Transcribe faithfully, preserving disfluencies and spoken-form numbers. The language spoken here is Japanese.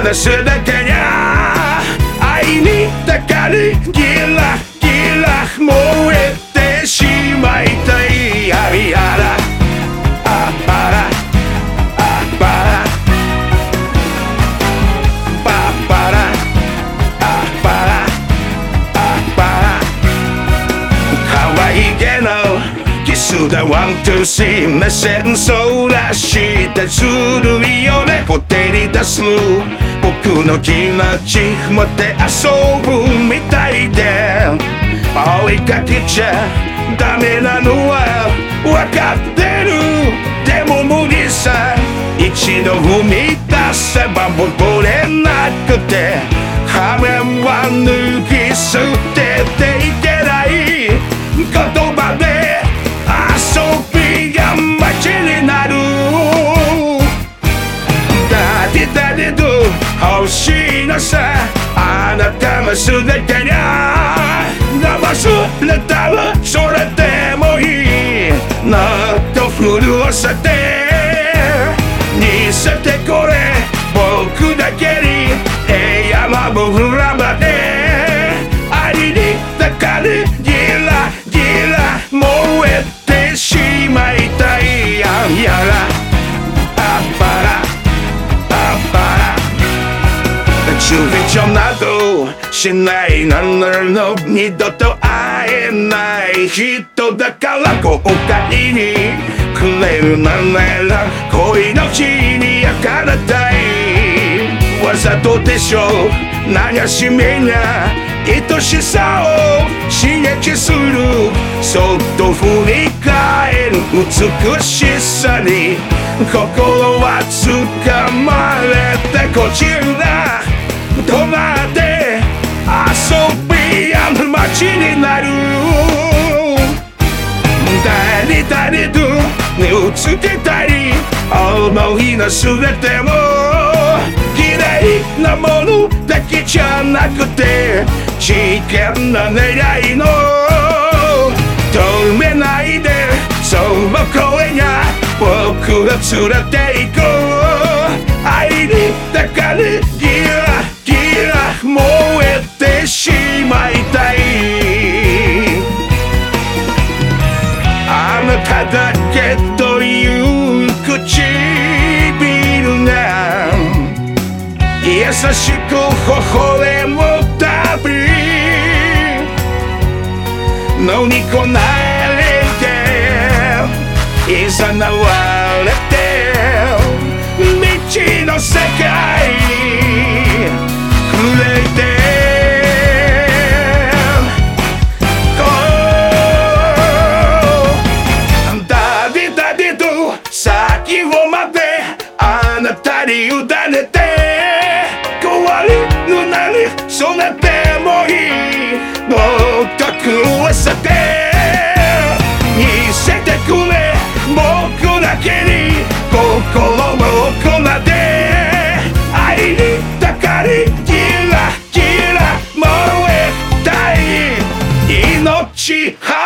出すだけにゃ愛にたかりギラギラ燃えてしまいたいやりやらあっぱらあっぱらパッパラあっぱらあっぱら可愛げのキスだワンツースリー目線そらしてずるいよねほてり出す僕の気持ち持って遊ぶみたいで追いかけちゃダメなのは分かってるでも無理さ一度踏み出せば戻れなくて羽は脱ぎ捨てていけない言葉で遊びが街になるダディダディド欲しいのさあなたもすべてにゃ忘れたらそれでもいいもっと潤さて見せてこれ僕だけにえ山も降らばで愛にたかりギラギラ燃えてしまいたいややらあっぱらあっぱら躊躇などしないなんなの二度と会えない人だから後悔にくれるなんなら恋の地に焼かれたいわざとでしょ流し目な愛しさを刺激するそっと振り返る美しさに心は掴まれてこちら止まって遊びやる街になる誰誰と目をつけたり思いのすべても綺麗なものだけじゃなくて危険な狙いの止めないでその声が僕ら連れて行こう愛にたかりギラギラ燃えてしまいたいあなただけという唇が優しく微笑むたび飲み込まれていざなわれて未知の世界に触れて先をまであなたに委ねて壊れるなりそれでもいいもっと食させて見せてくれ僕だけに心をこなで愛にたかりギラギラ燃えたい命